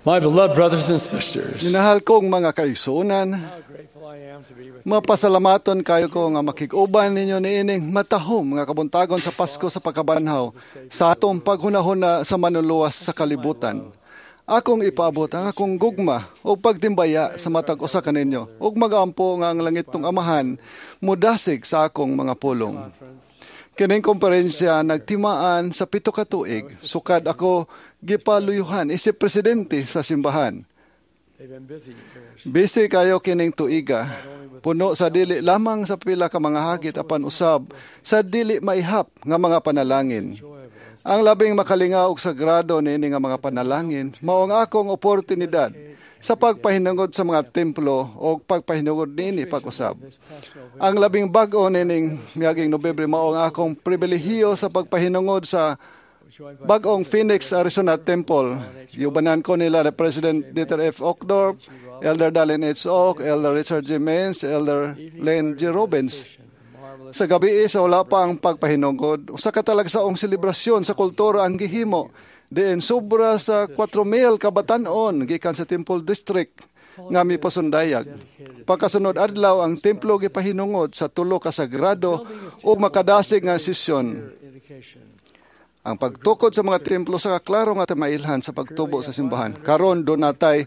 My beloved brothers and sisters, Minahal kong mga kaigsuonan, how grateful I am to be with you. mapasalamaton kayo ko nga makig-uban ninyo niining matahom nga kabuntagon sa Pasko sa pagkabanhaw sa atong paghunahuna sa manuluwas sa kalibutan. Akong ipaabot ang akong gugma o pagtimbaya sa matag usa kaninyo ug magampo nga ang langit tong Amahan mudasig sa akong mga pulong. Kining komperensya nagtimaan sa 7 ka tuig, sukad ako gipaluyuhan isip presidente sa simbahan. They've been busy years. Busy kayo kining tuiga, puno sa dili lamang sa pila ka mga hagit apan usab sa dili maihap nga mga panalangin. Ang labing makalingaw ug sagrado niini nga mga panalangin mao ang akong oportunidad sa pagpahinungod sa mga templo o pagpahinungod niini pag-usab. Ang labing bag-o nining miaging Nobyembre mao ang akong pribilehiyo sa pagpahinungod sa bag-ong Phoenix, Arizona Temple. Yubanan ko nila na President Dieter F. Uchtdorf, Elder Dallin H. Oak, Elder Richard J. Menz, Elder Lane G. Robbins. Sa gabi sa wala pa ang pagpahinungod, sa katalagsaong selebrasyon sa kultura ang gihimo, diin sobra sa 4,000 kabatanon gikan sa Temple District nga mipasundayag. Pagkasunod adlaw ang templo gipahinungod sa 3 ka sagrado o makadasig nga sesyon. Ang pagtukod sa mga templo sa kaklaro nga mailhan sa pagtubo sa simbahan. Karon do natay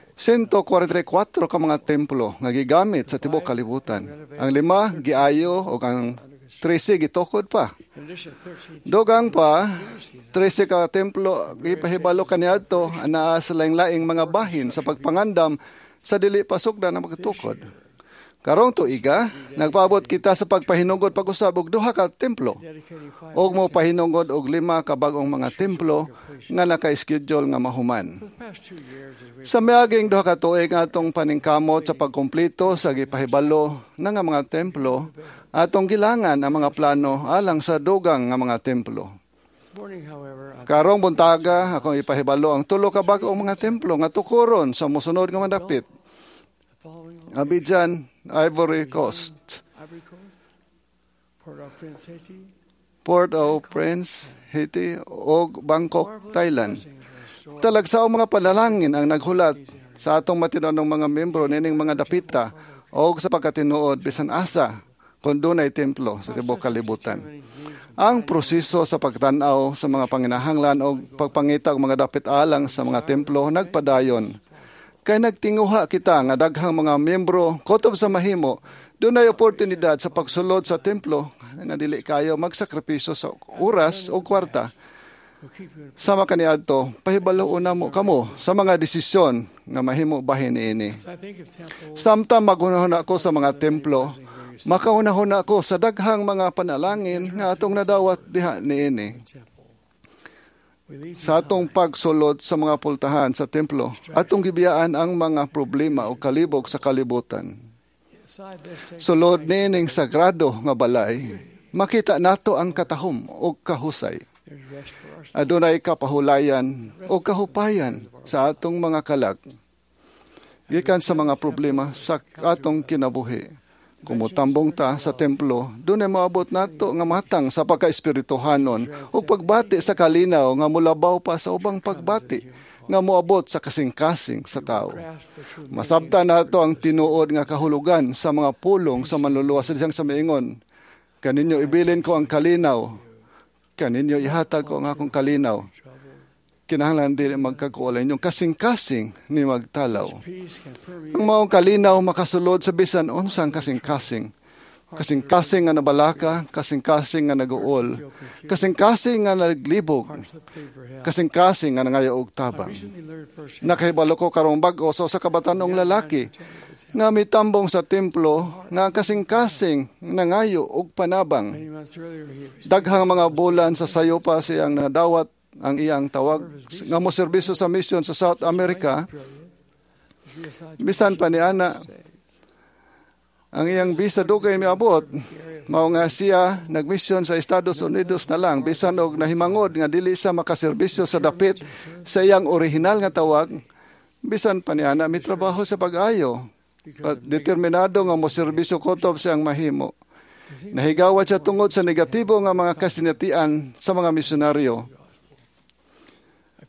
144 ka mga templo nga gigamit sa tibuok kalibutan. Ang 5 giayo o ang 13 gitukod pa. Dogang pa 13 ka templo gipahibalo kaniadto anaa sa laing-laing mga bahin sa pagpangandam sa dili pasugdan na magtukod. Karong tuiga, nagpaabot kita sa pagpahinungod pag-usab og 2 ka templo. Og mo pahinungod og 5 ka bag-ong mga templo nga naka-schedule nga mahuman. Sa miaging 2 ka tuig atong paningkamot sa pagkumpleto sa gipahibalo na nga mga templo, atong gilangan ang mga plano alang sa dugang nga mga templo. Karong buntaga, akong ipahibalo ang 3 ka bag-ong mga templo nga tukuron sa mosunod nga madapit. Abidjan, Ivory Coast, Port-au-Prince, Haiti, o Bangkok, Thailand. Talagsaong mga panalangin ang naghulat sa atong matinonong mga membro nining mga dapita o sa pagkatinuod bisan asa kung dunay templo sa tibuok kalibutan. Ang proseso sa pagtanaw sa mga panginahanglan o pagpangita og mga dapit alang sa mga templo nagpadayon. Kay nagtinguha kita nga daghang mga miyembro kutob sa mahimo, dunay oportunidad sa pagsulod sa templo nga dili kayo magsakripisyo sa oras o kwarta. Sama kaniadto, pahibalo una mo kamo sa mga desisyon nga mahimo bahin niini. Samtang maghunahon ako sa mga templo, makaunahon ako sa daghang mga panalangin nga atong nadawat diha niini. Sa atong pagsulod sa mga pultahan sa templo, atong gibiyaan ang mga problema o kalibog sa kalibutan. Sulod nining sagrado nga balay, makita nato ang katahom o kahusay. Adunay kapahulayan o kahupayan sa atong mga kalag. Gikan sa mga problema sa atong kinabuhi. Kumutambong ta sa templo, doon ay maabot nato nga matang sa pagka-espirituhanon o pagbati sa kalinaw nga mulabaw pa sa ubang pagbati nga moabot sa kasing-kasing sa tao. Masabtan nato ang tinuod nga kahulugan sa mga pulong sa manluluwas sa sa maingon. Kaninyo ibilin ko ang kalinaw, kaninyo ihatag ko ang akong kalinaw. Kinahanglan din magkakuolay yung kasing-kasing ni magtalaw. Ang maong kalinaw makasulod sa bisan unsang kasing-kasing. Kasing-kasing nga nabalaka, kasing-kasing nga naguol, kasing-kasing nga naglibog, kasing-kasing nga nangayo og tabang. Nakahibalo ko karong bag-o sa kabatanong lalaki nga mitambong sa templo nga kasing-kasing nangayo og panabang. Daghang mga bulan sa sayo pa siyang nadawat ang iyang tawag nga mo serbisyo sa mission sa South America. Bisan pa ni ana ang iyang visa dugay miabot, mao nga siya nagmission sa Estados Unidos na lang bisan og nahimangod nga dili siya makaserbisyo sa dapit sa iyang orihinal nga tawag. Bisan pa ni ana mitrabaho sa pag-ayo, determinado nga mo serbisyo kutob siyang mahimo. Nahigawat siya tungod sa negatibo nga mga kasinatian sa mga misyonaryo.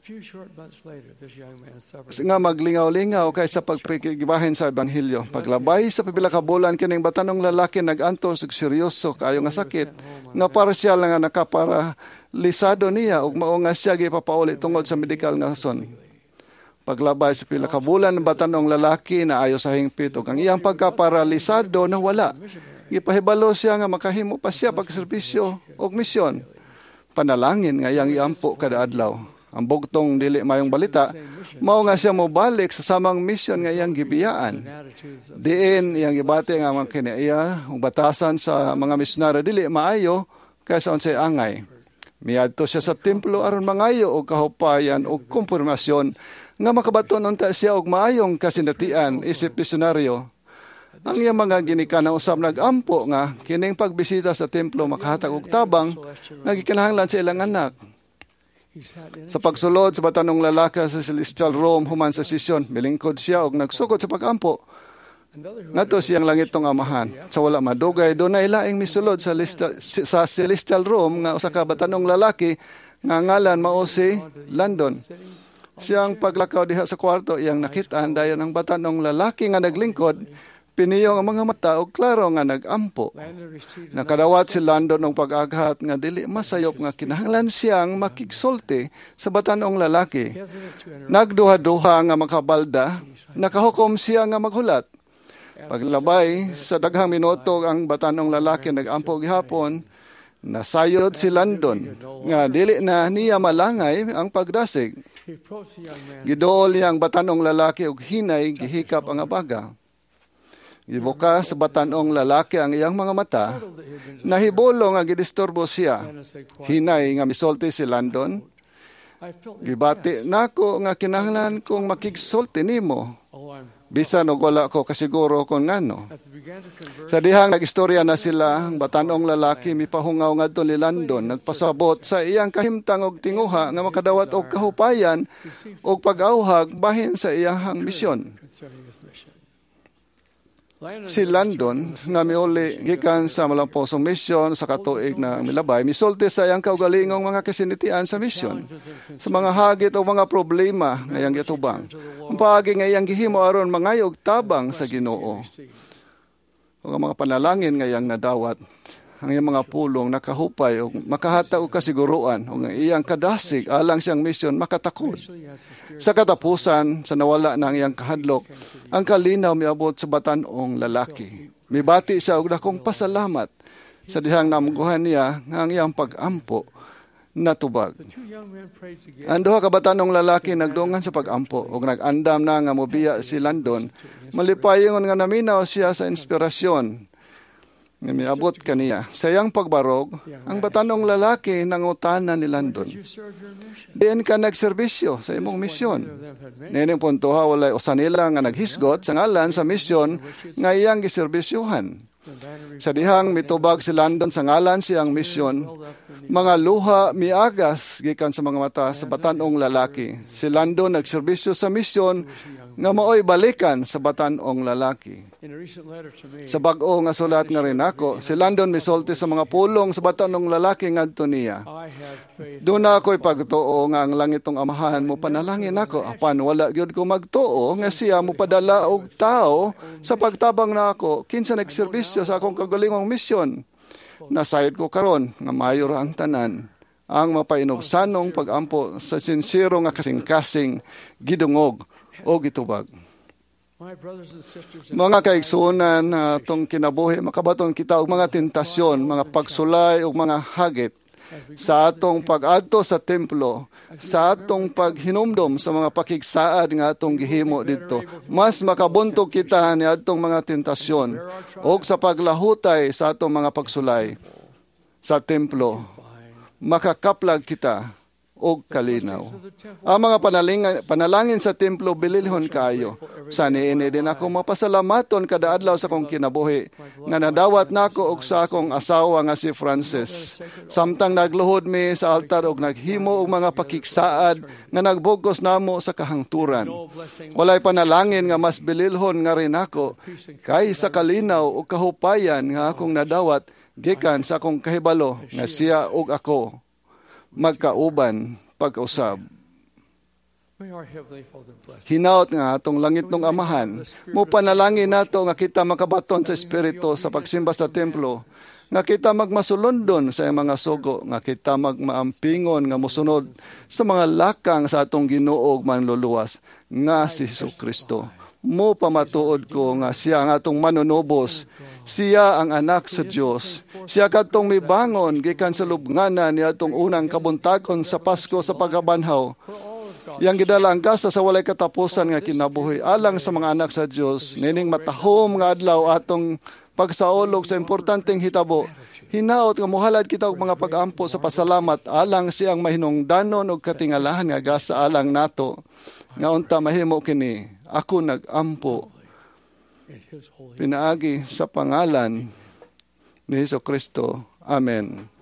few short months later, this young man suffered nga maglingaw-lingaw kay sa pagpigibahin sa ebanghelyo. Paglabay sa pipila ka bulan kining batanong lalaki nagantos og seryoso kayo nga sakit nga partial nga nakaparalisado niya ug mao nga siya gipapauli tungod sa medical nga rason. Paglabay sa pila ka bulan batanong lalaki na ayo sa hingpit ug ang iyang pagkaparalisado nawala. Gipahibalo siya nga makahimo pa siya pagserbisyo og misyon. Panalangin nga iyang iampo kada adlaw. Ang bugtong dili mayong balita, mao nga siya mobalik sa samang misyon nga iyang gibiyaan. Diin iyang gibati nga mga kinaiya, ug batasan sa mga misyonaryo dili maayo kaysa unsay angay. Miadto siya sa templo aron mangayo og kahupayan og kumpirmasyon nga makabaton unta siya og maayong kasinatian isip misyonaryo. Ang iyang mga ginikanan usab nagampo nga kining pagbisita sa templo makahatag og tabang nga gikinahanglan sa ilang anak. Sa pagsulod sa batanong lalaki sa celestial room human sa sesyon, milingkod siya og nagsukot sa pagampo. Ngadto siyang langitong amahan. Sa wala madugay, doon na ilaing misulod sa celestial room nga usa ka batanong lalaki nga ngalan mao si Landon. Siyang paglakaw diha sa kwarto, iyang nakitaan dayon ang batanong lalaki nga naglingkod, piniyong ang mga mata o klaro nga nagampo. Nakadawat si Landon ng pag-aghat nga dili masayop nga kinahanglan siyang makigsulti sa batanong lalaki. Nagduha-duha nga makabalda, nakahukom siya nga maghulat. Paglabay sa daghang minuto ang batanong lalaki nagampo gihapon, nasayod si Landon nga dili na niya malangay ang pagdasig. Gidool niya ang batanong lalaki og hinay gihikap ang abaga. Gibuka sa batanong lalaki ang iyang mga mata, nahibolo nga gidisturbo siya. Hinay nga misulti si Landon. Gibati nako nga kinahanglan kong makigsulti nimo. Bisan og wala ko kasiguro kung ngano. Sa dihang nagistorya na sila, ang batanong lalaki mipahungaw ngadto ni Landon, nagpasabot sa iyang kahimtang og tinguha nga makadawat og kahupayan og pag-awhag bahin sa iyang misyon. Si Landon nga miuli gikan sa malampusong misyon sa katuig na milabay, misulti sa iyang kaugalingong mga kasinitian sa misyon, sa mga hagit o mga problema nga iyang gitubang. Ang paagi nga iyang gihimo aron mangayog tabang sa Ginoo. O ang mga panalangin nga iyang nadawat, ang iyang mga pulong nakahupay o makahata og kasiguruan o ang iyang kadasig alang siyang misyon makatakod. Sa katapusan, sa nawala na ang iyang kahadlok, ang kalinaw miabot sa batanong lalaki. Mibati siya og dakong pasalamat sa dihang namguhan niya nga ang iyang pag-ampo natubag. Ang duha ka batanong lalaki nagdungan sa pag-ampo ug nag-andam na nga mobiya si Landon. Malipayon nga naminaw siya sa inspirasyon nga miabot kaniya. Sa iyang pagbarog, ang batanong lalaki nangutanan ni Landon, diin ka nagserbisyo sa imong misyon. Nining puntoha walay usa nila nga naghisgot sa ngalan sa misyon nga iyang giserbisyuhan. Sa dihang mitubag si Landon sa ngalan siyang misyon, mga luha miagas gikan sa mga mata sa batanong lalaki. Si Landon nagserbisyo sa misyon nga maoy balikan sa batanong lalaki. Sa bag-o nga sulat nga rin ako, si Landon misulti sa mga pulong sa batanong lalaki ngadto niya. Doon ako'y pagtuo nga ang langitong amahan mo panalangin ako, apan wala gyud ko magtuo nga siya mo padala og tao sa pagtabang na ako kinsa nagserbisyo sa akong kagalingong misyon. Nasayod ko karon nga mayor ang tanan ang mapainobsanong pag-ampo sa sincero nga kasing-kasing gidungog o gitubag. Mga kaigsuonan atong kinabuhi, makabaton kita og mga tentasyon, mga pagsulay og mga hagit sa atong pag-adto sa templo, sa atong paghinumdom sa mga pakigsaad nga atong gihimo didto. Mas makabuntog kita ni atong mga tentasyon og sa paglahutay sa atong mga pagsulay sa templo. Makakaplag kita og kalinaw. Ang mga panalangin sa templo bililhon kayo. Sa niini din ako mapasalamaton kada adlaw sa akong kinabuhi nga nadawat nako og sa akong asawa nga si Frances. Samtang nagluhod mi sa altar og naghimo og mga pakigsaad nga nagbugos namo sa kahangturan. Walay panalangin nga mas bililhon nga rin ako kay sa kalinaw og kahupayan nga akong nadawat gikan sa akong kahibalo nga siya og ako magkauban pag-usab. May our Heavenly Father bless. Hinaot nga atong langit ng Amahan, mo panalangin nato nga kita makabaton sa Espiritu sa pagsimba sa templo, nga kita magmasulundon sa mga sugo, nga kita magmaampingon nga musunod sa mga lakang sa atong Ginoo manluluwas, nga si Jesucristo. Mo pamatuod ko nga siya ang atong manunubos, siya ang anak sa Dios. Siya kadtong mibangon gikan sa lubnganan ni atong unang kabuntagon sa Pasko sa pagabanhaw. Yang gidalang gasa sa walay katapusan nga kinabuhi alang sa mga anak sa Dios, nining matahom nga adlaw atong pagsaulog sa importanteng hitabo. Hinaot nga mohalad kita og mga pag-ampo sa pasalamat alang siyang mahinungdanon og katingalahan nga gasa alang nato. Nga unta mahimo kini, ako nag-ampo. Pinaagi sa pangalan ni Jesucristo. Amen.